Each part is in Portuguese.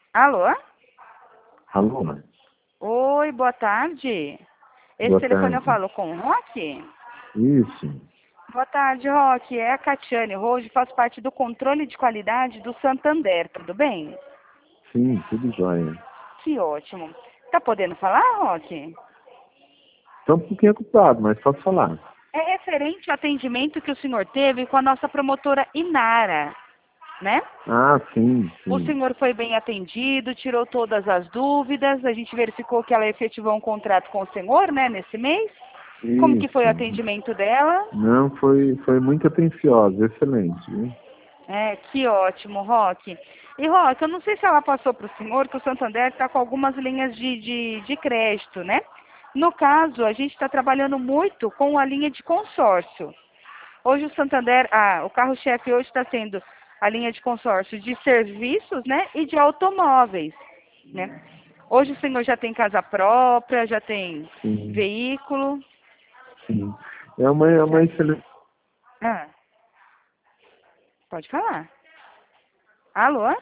Alô? Alô, mãe. Oi, boa tarde. Esse Boa telefone eu tarde. falo com o Roque? Isso. Boa tarde, Roque. É a Catiane. Hoje faço parte do controle de qualidade do Santander, tudo bem? Sim, tudo jóia. Que ótimo. Tá podendo falar, Roque? Estou um pouquinho ocupado, mas pode falar. É referente ao atendimento que o senhor teve com a nossa promotora Inara, né? Ah, sim, O sim. senhor foi bem atendido, tirou todas as dúvidas, a gente verificou que ela efetivou um contrato com o senhor, né, nesse mês. Como que foi o Isso. atendimento dela? Não, foi muito atenciosa, excelente, viu? É, que ótimo, Roque. E, Roque, eu não sei se ela passou para o senhor que o Santander está com algumas linhas de crédito, né? No caso, a gente está trabalhando muito com a linha de consórcio. Hoje o Santander, o carro-chefe hoje está sendo a linha de consórcio de serviços, né, e de automóveis, né? Hoje o senhor já tem casa própria, já tem Sim, veículo. sim. É uma Já. excelente. Ah, pode falar. Alô?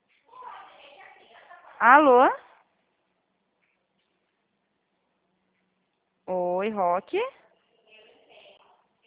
Alô? Oi, Roque?